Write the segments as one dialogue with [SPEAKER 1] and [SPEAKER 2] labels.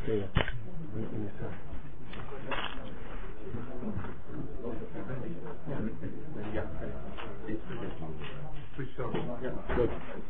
[SPEAKER 1] Yeah. Good.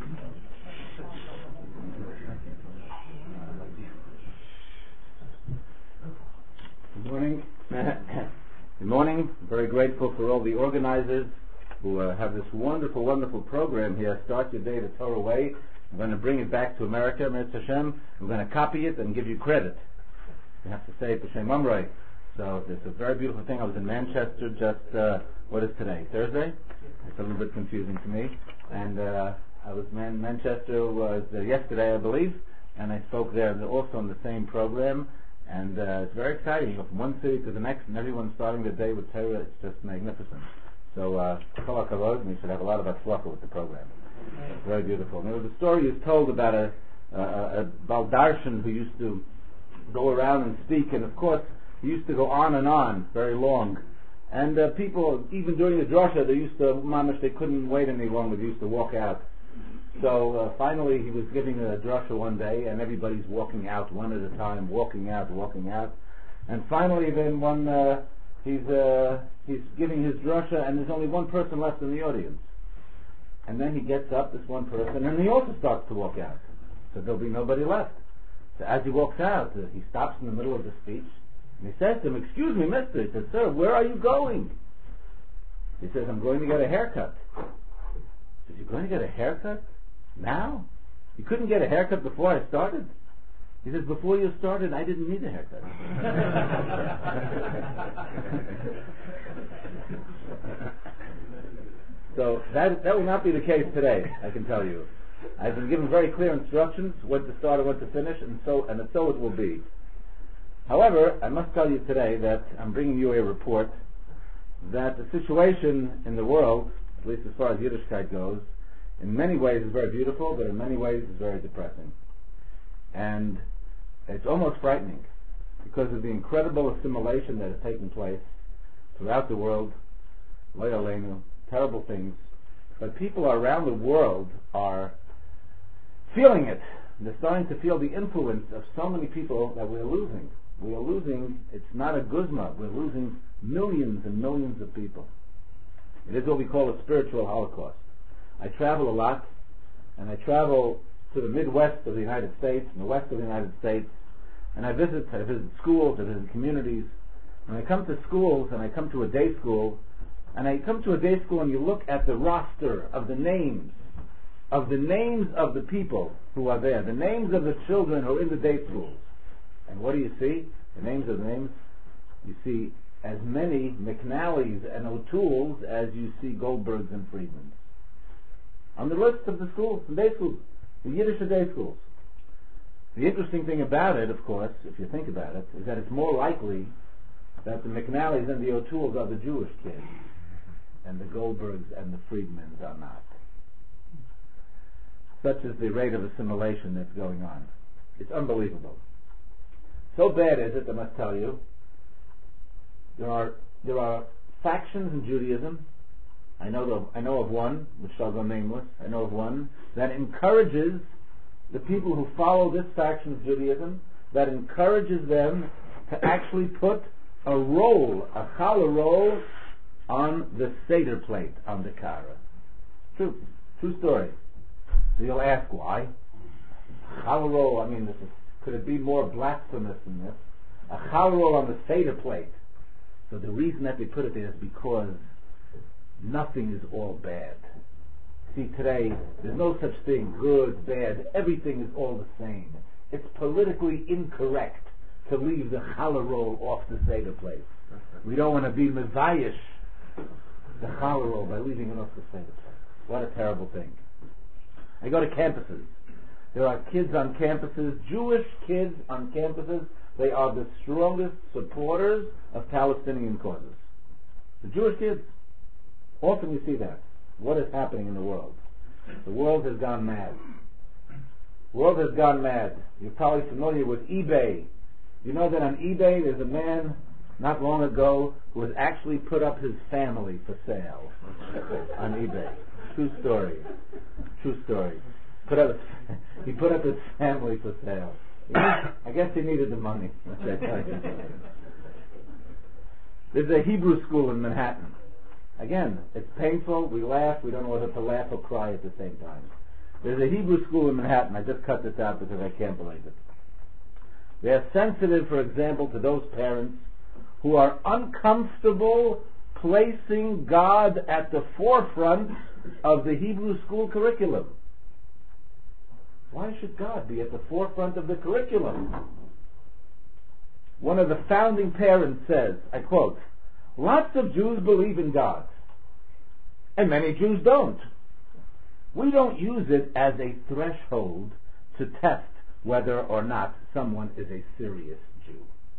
[SPEAKER 1] Good morning. Good morning. Very grateful for all the organizers who have this wonderful, wonderful program here. Start your day the Torah way. I'm going to bring it back to America, Mitzvah Hashem. I'm going to copy it and give you credit. You have to say it B'Shem Amrei. So it's a very beautiful thing. I was in Manchester just, what is today? Thursday? It's a little bit confusing to me. And I was in Manchester was yesterday, I believe, and I spoke there also on the same program. And it's very exciting. You go from one city to the next, and everyone's starting the day with Torah. It's just magnificent. So, Kol HaKavod, and we should have a lot of atzlacha with the program. Very beautiful. And there was a story is told about a Baldarshan who used to go around and speak, and of course, he used to go on and on, very long. And people, even during the drasha, they used to, mamash, they couldn't wait any longer. They used to walk out. So finally, he was giving a drasha one day, and everybody's walking out one at a time, walking out. And finally, then he's giving his drasha, and there's only one person left in the audience. And then he gets up, this one person, and he also starts to walk out. So there'll be nobody left. So as he walks out, he stops in the middle of the speech, and he says to him, "Excuse me, mister." He says, "Sir, where are you going?" He says, "I'm going to get a haircut." He says, "You're going to get a haircut? Now? You couldn't get a haircut before I started?" He says, "Before you started, I didn't need a haircut." So that will not be the case today, I can tell you. I've been given very clear instructions when to start and when to finish, and so it will be. However, I must tell you today that I'm bringing you a report that the situation in the world, at least as far as Yiddishkeit goes, in many ways is very beautiful, but in many ways is very depressing. And it's almost frightening because of the incredible assimilation that is taking place throughout the world, Lo Yaleinu, terrible things. But people around the world are feeling it. They're starting to feel the influence of so many people that we're losing. We are losing, it's not a guzma, we're losing millions and millions of people. It is what we call a spiritual holocaust. I travel a lot, and I travel to the Midwest of the United States and the West of the United States, and I visit schools, I visit communities. When I come to schools, and I come to a day school, and you look at the roster of the names of the people who are there, the names of the children who are in the day schools. And what do you see? The names of the names. You see as many McNallys and O'Tooles as you see Goldbergs and Friedmans on the list of the schools, the day schools, the Yiddish day schools. The interesting thing about it, of course, if you think about it, is that it's more likely that the McNallys and the O'Tooles are the Jewish kids, and the Goldbergs and the Friedmans are not. Such is the rate of assimilation that's going on. It's unbelievable. So bad is it, I must tell you, there are factions in Judaism. I know of one, which shall go nameless. I know of one that encourages the people who follow this faction of Judaism, that encourages them to actually put a challah roll, on the Seder plate on the Kara. True story. So you'll ask why? Challah roll, could it be more blasphemous than this? A challah roll on the Seder plate. So the reason that they put it there is because nothing is all bad. See, today, there's no such thing, good, bad, everything is all the same. It's politically incorrect to leave the challah roll off the Seder plate. We don't want to be mevayish the challah roll by leaving it off the Seder plate. What a terrible thing. I go to campuses. There are kids on campuses, Jewish kids on campuses. They are the strongest supporters of Palestinian causes. The Jewish kids. Often you see that. What is happening in the world? The world has gone mad. You're probably familiar with eBay. You know that on eBay there's a man not long ago who has actually put up his family for sale on eBay. True story. He put up his family for sale. I guess he needed the money. What should I tell you? There's a Hebrew school in Manhattan. Again, it's painful. We laugh. We don't know whether to laugh or cry at the same time. There's a Hebrew school in Manhattan. I just cut this out because I can't believe it. They are sensitive, for example, to those parents who are uncomfortable placing God at the forefront of the Hebrew school curriculum. Why should God be at the forefront of the curriculum? One of the founding parents says, I quote, "Lots of Jews believe in God, and many Jews don't. We don't use it as a threshold to test whether or not someone is a serious Jew."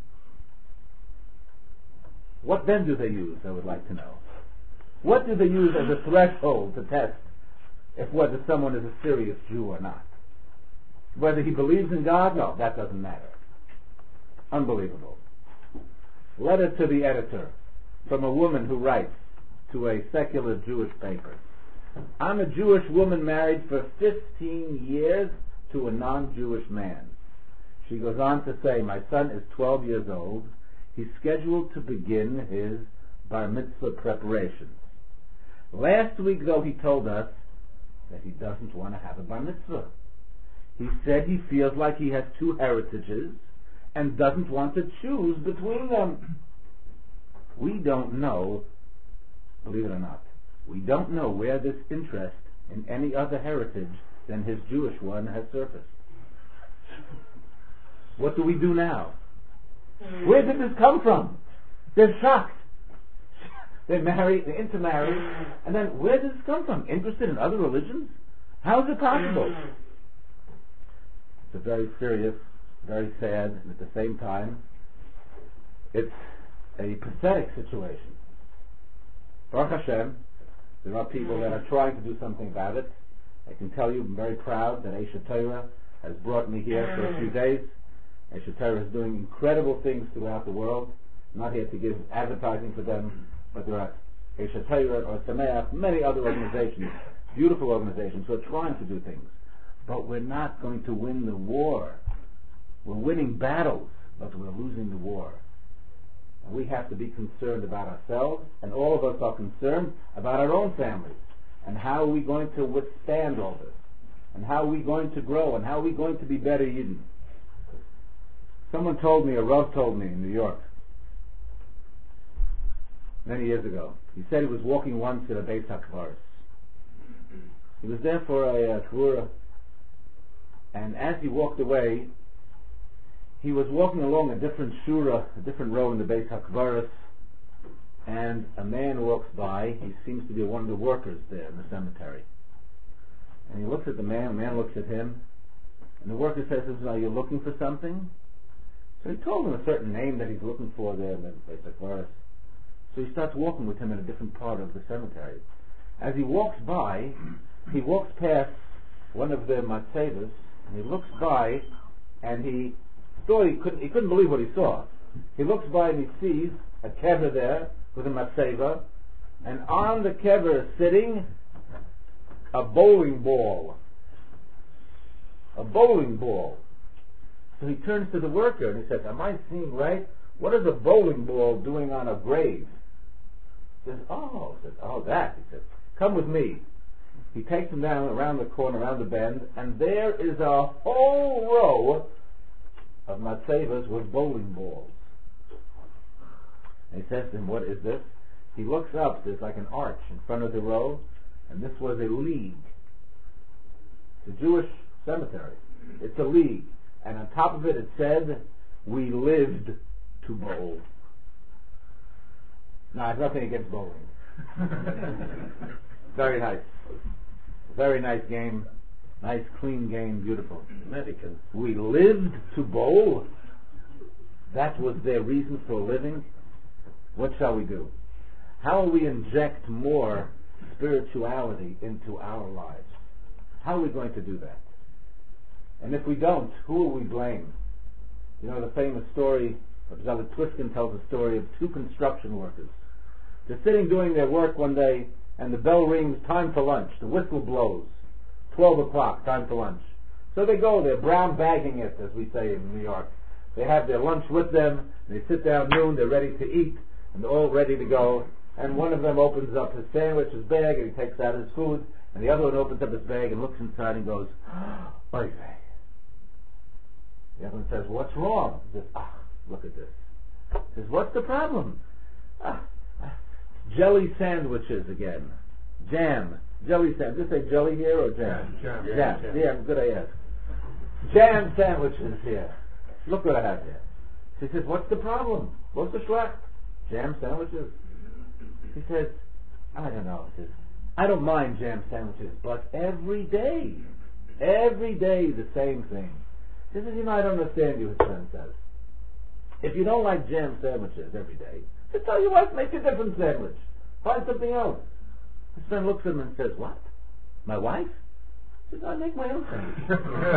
[SPEAKER 1] What then do they use, I would like to know? What do they use as a threshold to test whether someone is a serious Jew or not? Whether he believes in God? No, that doesn't matter. Unbelievable. Letter to the editor from a woman who writes to a secular Jewish paper. "I'm a Jewish woman married for 15 years to a non-Jewish man." She goes on to say, "My son is 12 years old. He's scheduled to begin his bar mitzvah preparations. Last week, though, he told us that he doesn't want to have a bar mitzvah. He said he feels like he has two heritages and doesn't want to choose between them. We don't know, believe it or not, we don't know where this interest in any other heritage than his Jewish one has surfaced. What do we do now? Where did this come from?" They're shocked. They intermarry, and then where did this come from? Interested in other religions? How is it possible? It's a very serious, very sad, and at the same time, it's a pathetic situation. Baruch Hashem, there are people that are trying to do something about it. I can tell you, I'm very proud that Eshet Torah has brought me here for a few days. Eshet Torah is doing incredible things throughout the world. I'm not here to give advertising for them, but there are Eshet Torah or Sameach, many other organizations, beautiful organizations who are trying to do things. But we're not going to win the war. We're winning battles, but we're losing the war. And we have to be concerned about ourselves, and all of us are concerned about our own families. And how are we going to withstand all this? And how are we going to grow? And how are we going to be better Yidden? Someone told me, a Rav told me in New York, many years ago. He said he was walking once at a Beis HaKvaros. He was there for a Kvura, and as he walked away, he was walking along a different shura, a different row in the Beis HaKvaros, and a man walks by. He seems to be one of the workers there in the cemetery. And he looks at the man looks at him, and the worker says, "Are you looking for something?" So he told him a certain name that he's looking for there in the Beis HaKvaros. So he starts walking with him in a different part of the cemetery. As he walks by, he walks past one of the matzevas, and he looks by, and he thought he couldn't believe what he saw. He looks by and he sees a kever there with a matzeva, and on the kever is sitting a bowling ball. A bowling ball. So he turns to the worker and he says, "Am I seeing right? What is a bowling ball doing on a grave?" He says, that. He says, "Come with me." He takes him down around the corner, around the bend, and there is a whole row of matzevas with bowling balls. And he says to him, "What is this?" He looks up, there's like an arch in front of the row, and this was a league. It's a Jewish cemetery. It's a league. And on top of it, it said, "We lived to bowl." Now, I have nothing against bowling. Very nice. Very nice game. Nice, clean game. Beautiful. American. We lived to bowl. That was their reason for living. What shall we do? How will we inject more spirituality into our lives? How are we going to do that? And if we don't, who will we blame? You know the famous story, Rabbi Twiskin tells the story of two construction workers. They're sitting doing their work one day, and the bell rings, time for lunch. The whistle blows. 12 o'clock, time for lunch. So they go, they're brown bagging it, as we say in New York. They have their lunch with them, and they sit down noon, they're ready to eat, and they're all ready to go. And one of them opens up his sandwich, his bag, and he takes out his food, and the other one opens up his bag and looks inside and goes, oy vey. The other one says, what's wrong? He says, look at this. He says, what's the problem? Jelly sandwiches again. Jam. Jelly sandwiches. Did I say jelly here or jam?
[SPEAKER 2] Jam.
[SPEAKER 1] Yeah, good I asked. Jam sandwiches here. Look what I have here. She says, what's the problem? What's the schlecht? Jam sandwiches. He says, I don't know. He says, I don't mind jam sandwiches, but every day the same thing. He says, I don't understand you, his friend says. If you don't like jam sandwiches every day, just tell your wife, make a different sandwich. Find something else. His friend looks at him and says, what? My wife? He says, I make my own sandwich.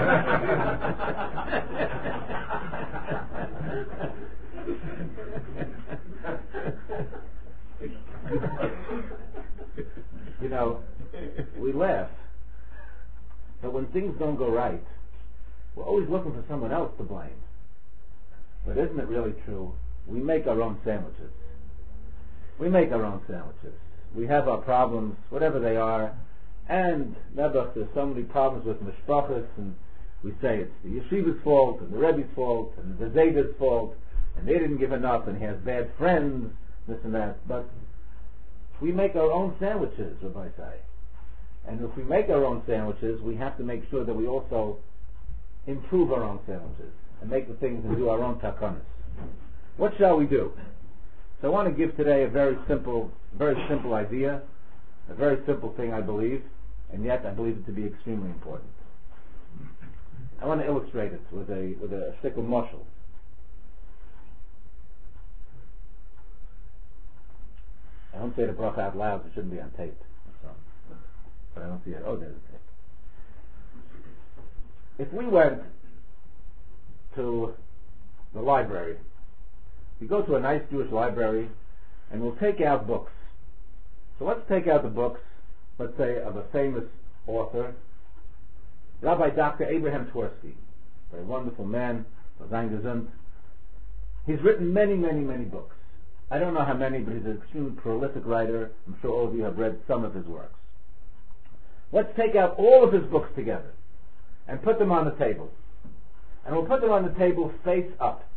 [SPEAKER 1] We laugh, but when things don't go right, we're always looking for someone else to blame. But isn't it really true? We make our own sandwiches. We make our own sandwiches. We have our problems, whatever they are, and never there's so many problems with mishpachas, and we say it's the yeshiva's fault, and the Rebbe's fault, and the Zayda's fault, and they didn't give enough, and he has bad friends, this and that. But we make our own sandwiches, Rabbi say. And if we make our own sandwiches, we have to make sure that we also improve our own sandwiches and make the things and do our own takanas. What shall we do? So I want to give today a very simple idea, a very simple thing I believe, and yet I believe it to be extremely important. I want to illustrate it with a sickle mashal. I don't say the bracha out loud, so it shouldn't be on tape. So, but I don't see it. Oh, there's a tape. If we went to the library, we go to a nice Jewish library, and we'll take out books. So let's take out the books, let's say, of a famous author, Rabbi Dr. Abraham Twersky, a very wonderful man, sein gesund. He's written many, many, many books. I don't know how many, but he's an extremely prolific writer. I'm sure all of you have read some of his works. Let's take out all of his books together and put them on the table. And we'll put them on the table face up.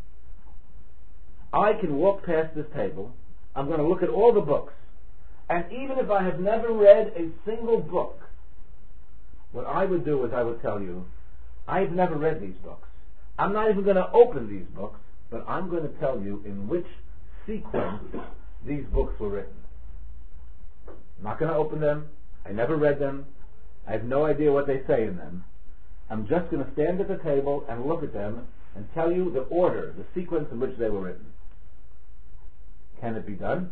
[SPEAKER 1] I can walk past this table. I'm going to look at all the books. And even if I have never read a single book, what I would do is I would tell you, I've never read these books. I'm not even going to open these books, but I'm going to tell you in which sequence these books were written. I'm not going to open them. I never read them. I have no idea what they say in them. I'm just going to stand at the table and look at them and tell you the order, the sequence in which they were written. Can it be done?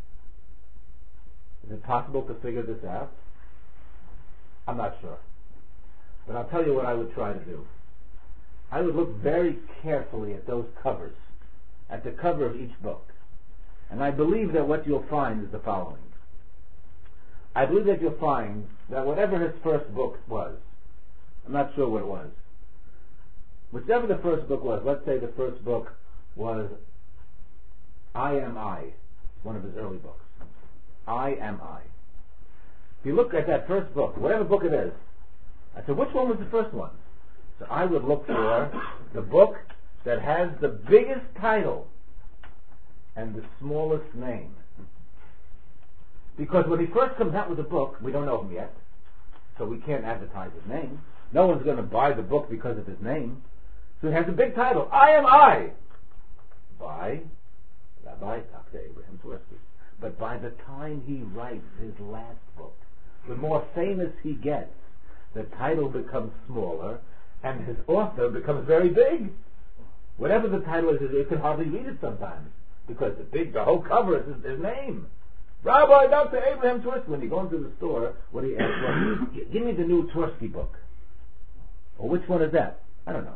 [SPEAKER 1] Is it possible to figure this out? I'm not sure. But I'll tell you what I would try to do. I would look very carefully at those covers, at the cover of each book. And I believe that what you'll find is the following. I believe that you'll find that whatever his first book was, I'm not sure what it was, whichever the first book was, let's say the first book was I Am I, one of his early books. I Am I. If you look at that first book, whatever book it is, I said, which one was the first one? So I would look for the book that has the biggest title and the smallest name. Because when he first comes out with a book, we don't know him yet, so we can't advertise his name. No one's going to buy the book because of his name. So it has a big title, I Am I, by Rabbi Dr. Abraham Twersky. But by the time he writes his last book, the more famous he gets, the title becomes smaller, and his author becomes very big. Whatever the title is, you can hardly read it sometimes, because the whole cover is his name. Rabbi Dr. Abraham Twersky. When you go into the store, what do you ask for? Give me the new Twersky book. Or which one is that? I don't know.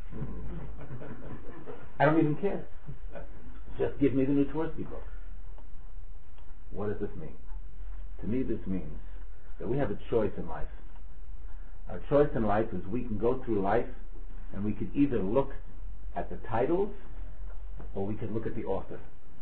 [SPEAKER 1] I don't even care. Just give me the new Twersky book. What does this mean? To me, this means that we have a choice in life. Our choice in life is we can go through life and we could either look at the titles or we could look at the author.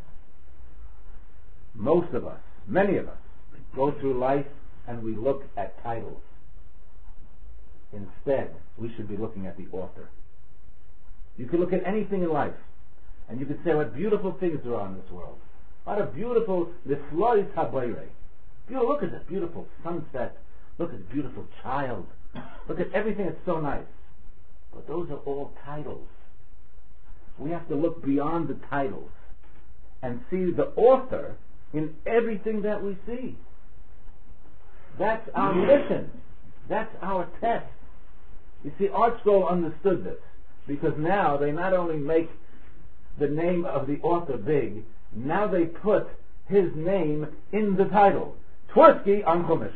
[SPEAKER 1] Most of us, many of us, go through life and we look at titles. Instead, we should be looking at the author. You can look at anything in life and you can say what beautiful things there are in this world. What a beautiful niflois habayre. Look at this beautiful sunset. Look at the beautiful child. Look at everything that's so nice. But those are all titles. We have to look beyond the titles and see the author in everything that we see. That's our mission. That's our test. You see, ArtScroll understood this because now they not only make the name of the author big, now they put his name in the title. Tversky on Chumash.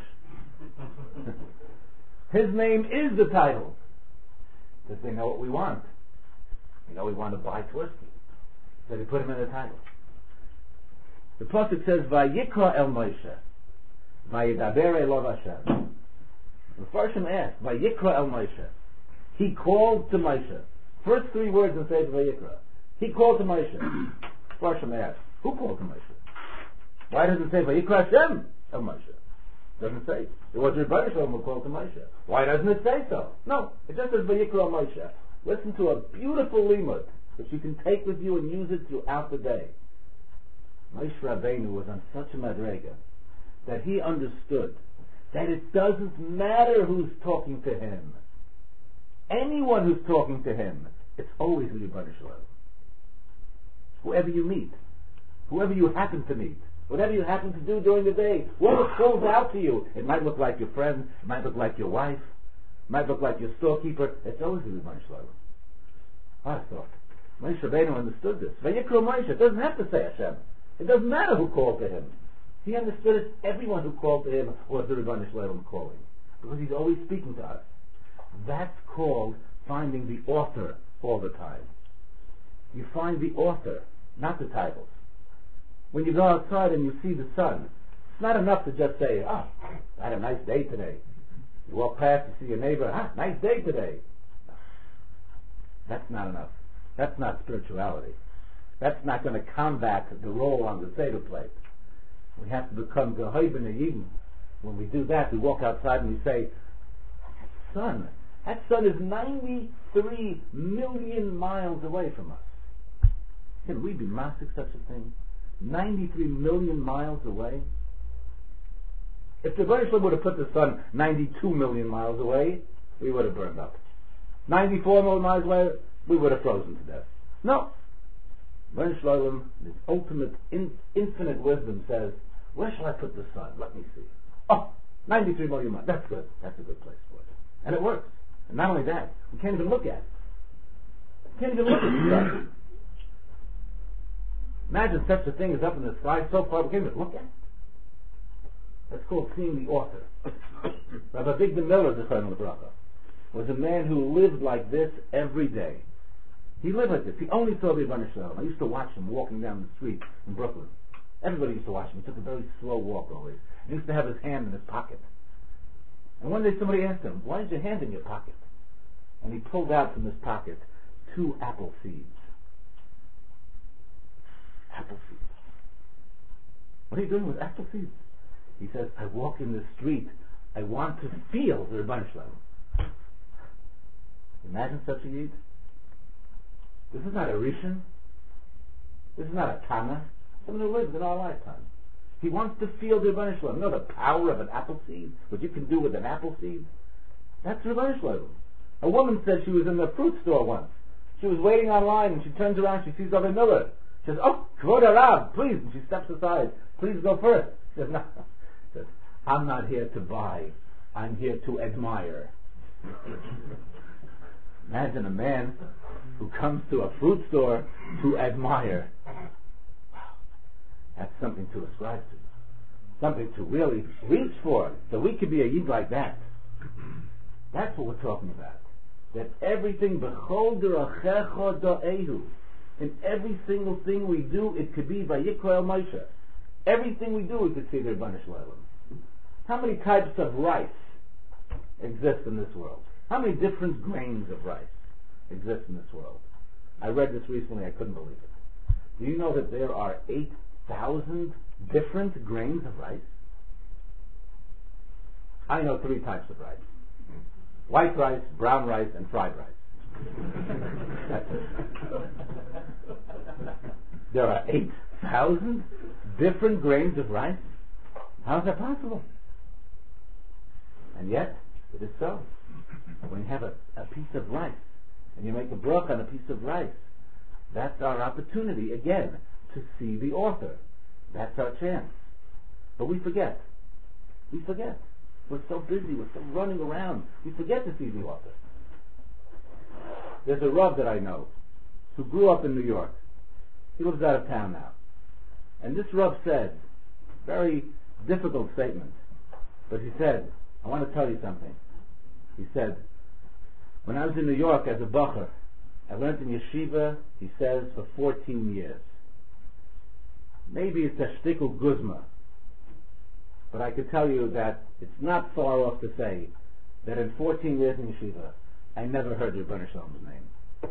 [SPEAKER 1] His name is the title. Because they know what we want. We know we want to buy Tversky. So they put him in the title. The Pasuk says, Vayikra el Moshe, Vayidaber Elov Hashem. The Farshim asked, Vayikra el Moshe. He called to Moshe. First three words in Sefer Vayikra. He called to Moshe. Farshim asked, who called to Moshe? Why doesn't it say Vayikra Hashem el Moshe? Doesn't say. It was Rebbeinu Shalom who called to Moshe. Why doesn't it say so? No, it just says Vayikra Moshe. Listen to a beautiful limud that you can take with you and use it throughout the day. Moshe Rabbeinu was on such a madrega that he understood that it doesn't matter who's talking to him. Anyone who's talking to him, it's always Rebbeinu Shalom. Whoever you meet, whoever you happen to meet, whatever you happen to do during the day, whoever calls out to you, it might look like your friend, it might look like your wife, it might look like your storekeeper, it's always Rebbeinu Shalom. I thought, Moshe Rabbeinu understood this. Vayikra Moshe, it doesn't have to say Hashem. It doesn't matter who called to him. He understood it. Everyone who called to him was the Rebbeinu Shalom calling. Because he's always speaking to us. That's called finding the author all the time. You find the author, not the titles. When you go outside and you see the sun, it's not enough to just say, I had a nice day today. You walk past, you see your neighbor, nice day today. That's not enough. That's not spirituality. That's not going to combat the roll on the Seder plate. We have to become Gehoy B'nei Yidden. When we do that, we walk outside and we say, that sun is 93 million miles away from us. Can we be mastic such a thing? 93 million miles away? If the Rebbeinu Shalom would have put the sun 92 million miles away, we would have burned up. 94 million miles away, we would have frozen to death. No. Rebbeinu Shalom, his ultimate, infinite wisdom says, where shall I put the sun? Let me see. 93 million miles. That's good. That's a good place for it. And it works. And not only that, we can't even look at it. We can't even look at the sun. Imagine such a thing is up in the sky so far we can't even look at it. That's called seeing the author. Rabbi Avigdor Miller, Zechron L'Bracha, was a man who lived like this every day. He lived like this. He only saw the Rebbeinu Shalom. I used to watch him walking down the street in Brooklyn. Everybody used to watch him. He took a very slow walk always. He used to have his hand in his pocket. And one day somebody asked him, why is your hand in your pocket? And he pulled out from his pocket 2 apple seeds. Apple seeds. What are you doing with apple seeds? He says, I walk in the street. I want to feel the Rebbeinu Shalom. Imagine such a yid. This is not a Rishon. This is not a Tana. Someone who lives in our lifetime. He wants to feel the Rebbeinu Shalom. You know the power of an apple seed? What you can do with an apple seed? That's Rebbeinu Shalom. A woman said she was in the fruit store once. She was waiting online and she turns around, she sees Rabbi Miller. She says, Kvod Harav, please. And she steps aside. Please go first. She says, no. She says, I'm not here to buy. I'm here to admire. Imagine a man who comes to a fruit store to admire. Wow. That's something to ascribe to. Something to really reach for. So we could be a yid like that. That's what we're talking about. That everything, b'chol derachecha da'ehu, in every single thing we do, it could be Vayikra el Moshe. Everything we do, we could see the Rebbeinu Shalom. How many types of rice exist in this world? How many different grains of rice exist in this world? I read this recently, I couldn't believe it. Do you know that there are 8,000 different grains of rice? I know 3 types of rice. White rice, brown rice, and fried rice. That's it. There are 8,000 different grains of rice? How is that possible? And yet, it is so. When you have a piece of rice, and you make a bracha on a piece of rice, that's our opportunity, again, to see the author. That's our chance. But we forget. We forget. We're so busy, we're so running around, we forget to see the author. There's a Rav that I know who grew up in New York. He lives out of town now. And this Rav said, very difficult statement, but he said, I want to tell you something. He said, when I was in New York as a bacher, I learned in yeshiva, he says, for 14 years. Maybe it's a shtickle guzma, but I could tell you that it's not far off to say that in 14 years in yeshiva, I never heard Rebbeinu Shalom's name.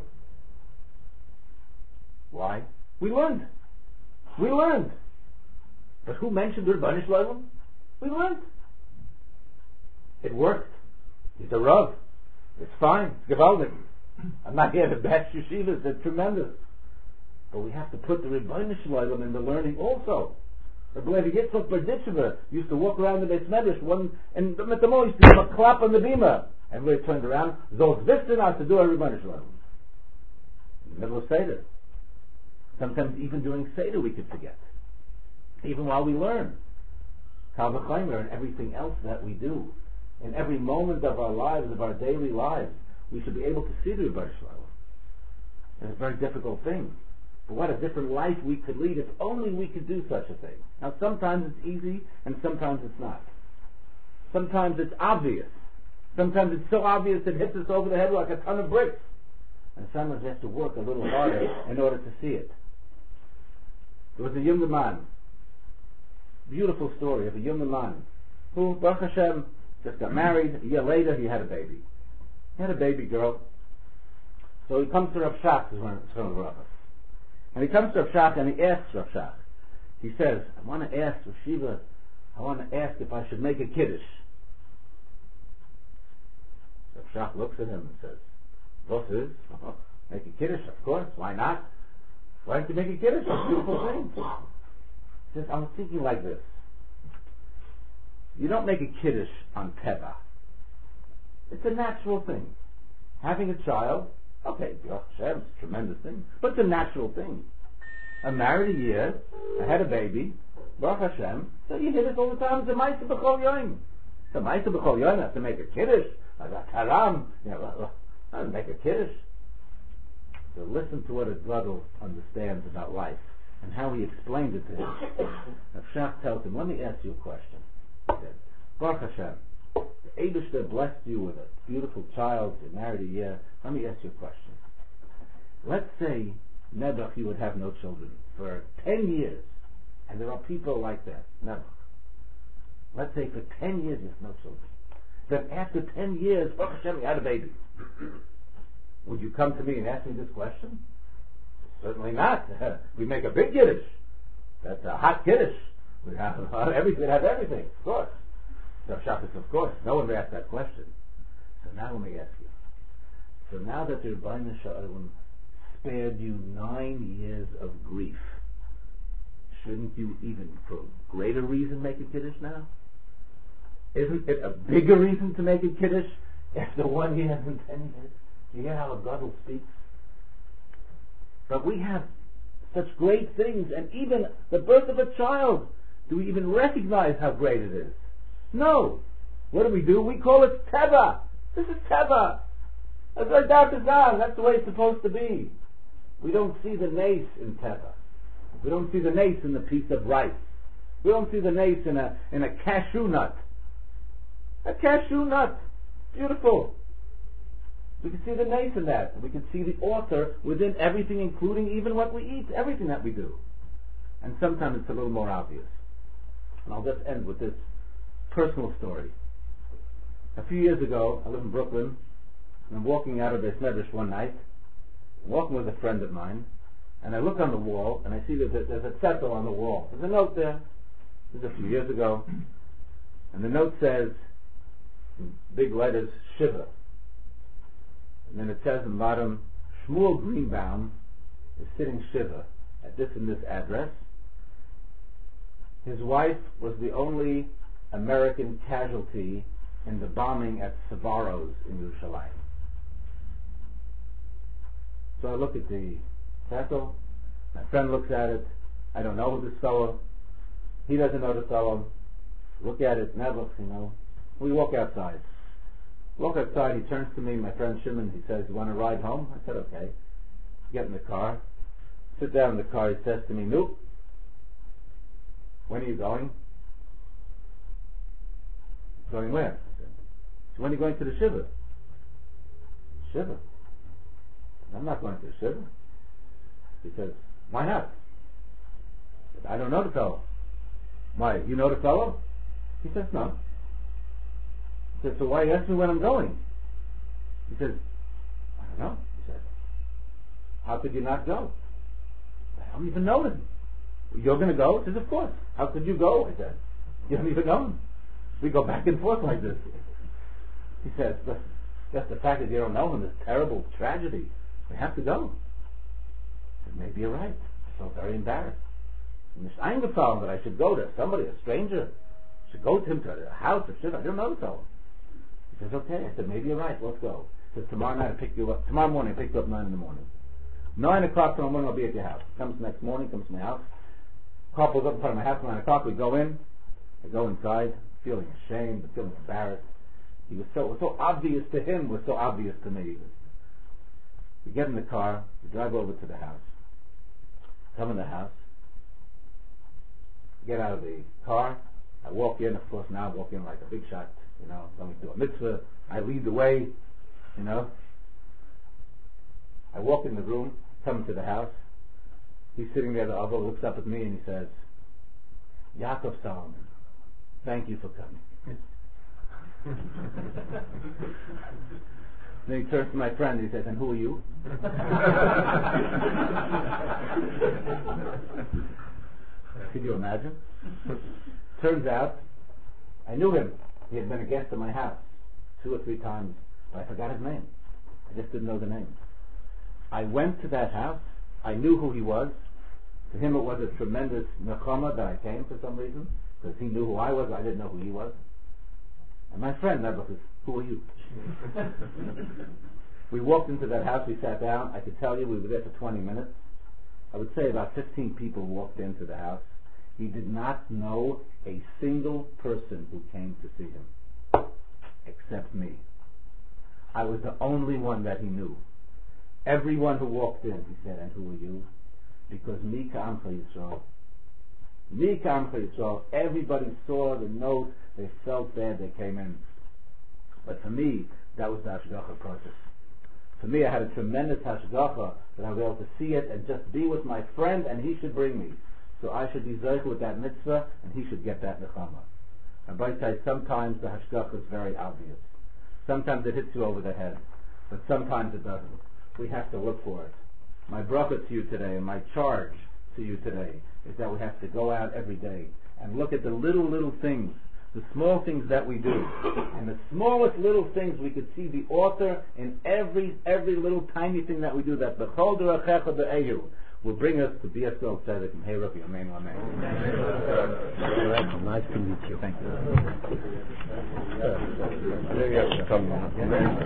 [SPEAKER 1] Why? We learned. We learned. But who mentioned Rebbeinu Shalom? We learned. It worked. He's a Rav. It's fine. It's gewaldig. I'm not here to bash yeshivas. They're tremendous. But we have to put the Rebbeinu Shalom in the learning also. Rabbi Levi Yitzchak Berditchever used to walk around the Beis Medrash and the Memo used to give a clap on the bima. Everybody turned around. Those wissen us to do a Rebbeinu Shalom. In the middle of Seder. Sometimes even during Seder we could forget. Even while we learn. Kal v'chomer and everything else that we do. In every moment of our lives, of our daily lives, we should be able to see the Rebbeinu Shalom. It's a very difficult thing. But what a different life we could lead if only we could do such a thing. Now sometimes it's easy and sometimes it's not. Sometimes it's obvious. Sometimes it's so obvious it hits us over the head like a ton of bricks. And sometimes we have to work a little harder in order to see it. There was a young man, beautiful story of a young man who, Baruch Hashem, just got married. A year later he had a baby. He had a baby girl. So he comes to Rav Shach, and he comes to Rav Shach and he asks Rav Shach. He says, I want to ask Rav Shiva, I want to ask if I should make a kiddush. Rav Shach looks at him and says, "What is? Make a kiddush, of course. Why not? Why don't you make a kiddush? It's a beautiful thing." He says, I was thinking like this. You don't make a kiddush on teva. It's a natural thing. Having a child, okay, Baruch Hashem, it's a tremendous thing, but it's a natural thing. I'm married a year, I had a baby, Baruch Hashem, so you hear this all the time, it's a ma'aseh b'chol yom. It's a ma'aseh b'chol yom, I have to make a kiddush, I got haram, I don't make a kiddush. So listen to what a gadol understands about life, and how he explained it to him. Rav Shach tells him, let me ask you a question. He said, Baruch Hashem, the Eibishter blessed you with a beautiful child, you married a year. Let me ask you a question. Let's say, Nebuch, you would have no children for 10 years. And there are people like that, Nebuch. Let's say for 10 years you have no children. Then after 10 years, Baruch Hashem, you had a baby. Would you come to me and ask me this question? Certainly not. We make a big kiddush. That's a hot kiddush. We have everything, of course. Rav Shach says, of course, no one would ask that question. So now let me ask you. So now that the Rebbeinu Shalom spared you 9 years of grief, shouldn't you even, for greater reason, make a kiddush now? Isn't it a bigger reason to make a kiddush after 1 year and 10 years? Do you hear how a gadol speaks? But we have such great things, and even the birth of a child, do we even recognize how great it is? No. What do? We call it teva. This is teva. That's our Dartazan. That's the way it's supposed to be. We don't see the nace in teva. We don't see the nace in the piece of rice. We don't see the nace in a cashew nut. A cashew nut. Beautiful. We can see the nace in that. We can see the author within everything, including even what we eat, everything that we do. And sometimes it's a little more obvious. And I'll just end with this personal story. A few years ago, I live in Brooklyn, and I'm walking out of Beis Medrash one night, walking with a friend of mine, and I look on the wall, and I see there's a zettel on the wall. There's a note there. This is a few years ago. And the note says, in big letters, Shiva. And then it says in the bottom, Shmuel Greenbaum is sitting Shiva at this and this address. His wife was the only American casualty in the bombing at Savaros in Yerushalayim. So I look at the zettel. My friend looks at it. I don't know who this fellow. He doesn't know the fellow. Look at it. Never, We walk outside. He turns to me, my friend Shimon. He says, "You want to ride home?" I said, "Okay." Get in the car. Sit down in the car. He says to me, "Nope. When are you going?" "Going where?" I said, "So when are you going to the Shiva?" "Shiva? I'm not going to the Shiva." He says, "Why not?" I said, "I don't know the fellow." "Why, you know the fellow?" He says, "No." I said, "So why ask me when I'm going?" He says, "I don't know." He said, "How could you not go?" "I don't even know him." "You're going to go?" He says, "Of course." "How could you go?" I said, "You don't even know him." We go back and forth like this. He says, "But just the fact that you don't know him is a terrible tragedy. We have to go." I said, "Maybe you're right." I felt very embarrassed. And it's eingefallen that I should go to somebody, a stranger. I should go to him to a house or shit. I don't know the fellow. He says, "Okay." I said, "Maybe you're right. Let's go." He says, "Tomorrow night I pick you up. Tomorrow morning I pick you up 9 in the morning. 9 o'clock tomorrow morning I'll be at your house." Comes the next morning, comes to my house. Car pulls up in front of my house, 9 o'clock. We go in. I go inside, feeling ashamed, feeling embarrassed. It was so obvious to him, it was so obvious to me. We get in the car, we drive over to the house. Come in the house. Get out of the car. I walk in, of course now I walk in like a big shot, going to do a mitzvah. I lead the way, I walk in the room, come into the house. He's sitting there, the other looks up at me and he says, "Yaakov Solomon, thank you for coming." Then he turns to my friend and he says, "And who are you?" Could you imagine? Turns out, I knew him. He had been a guest at my house 2 or 3 times, but I forgot his name. I just didn't know the name. I went to that house. I knew who he was. To him it was a tremendous nechama that I came for some reason, because he knew who I was. I didn't know who he was. And my friend never says, "Who are you?" We walked into that house. We sat down. I could tell you we were there for 20 minutes. I would say about 15 people walked into the house. He did not know a single person who came to see him, except me. I was the only one that he knew. Everyone who walked in, he said, "And who are you?" Because mi ka'amcha Yisrael. Mi ka'amcha Yisrael. Everybody saw the note. They felt bad. They came in. But for me, that was the hashgacha process. For me, I had a tremendous hashgacha that I was able to see it and just be with my friend, and he should bring me. So I should be zeicha with that mitzvah, and he should get that nechama. And by say, sometimes the hashgacha is very obvious. Sometimes it hits you over the head, but sometimes it doesn't. We have to look for it. My bracha to you today, and my charge to you today, is that we have to go out every day and look at the little things, the small things that we do. And the smallest little things, we could see the author in every little tiny thing that we do, that b'chol d'rachecha b'eyu will bring us to BSL Tzedek and Hey Rabbi Amen.
[SPEAKER 2] Nice to meet you.
[SPEAKER 1] Thank you.
[SPEAKER 2] Maybe I should come.